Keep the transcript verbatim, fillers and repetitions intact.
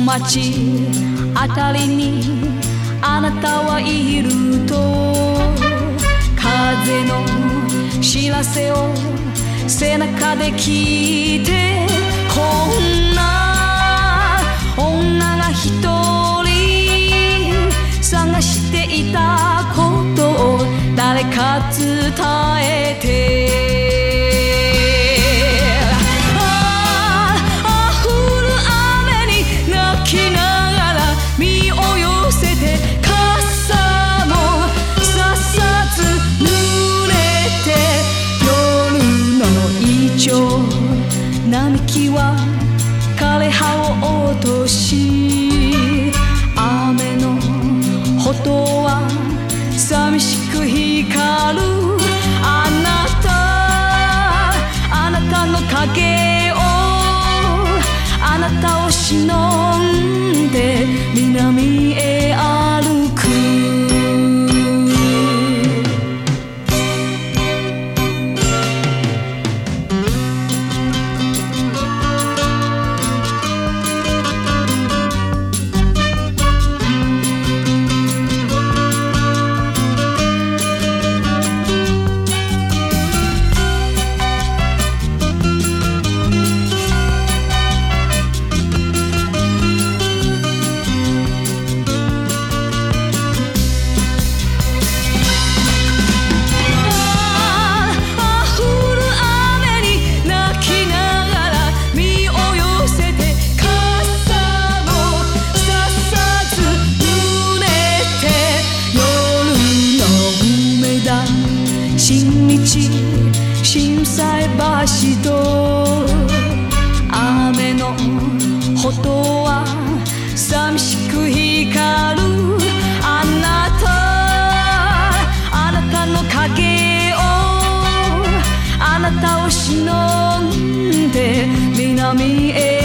街あたりにあなたはいると風の知らせを背中で聞いてこんな女が一人探していたことを誰か伝えて並木は枯れ葉を落とし雨の音は寂しく光るあなたあなたの影をあなたを忍んで南へ歩く新道心斎橋と雨の音は寂しく光るあなたあなたの影をあなたを忍んで南へ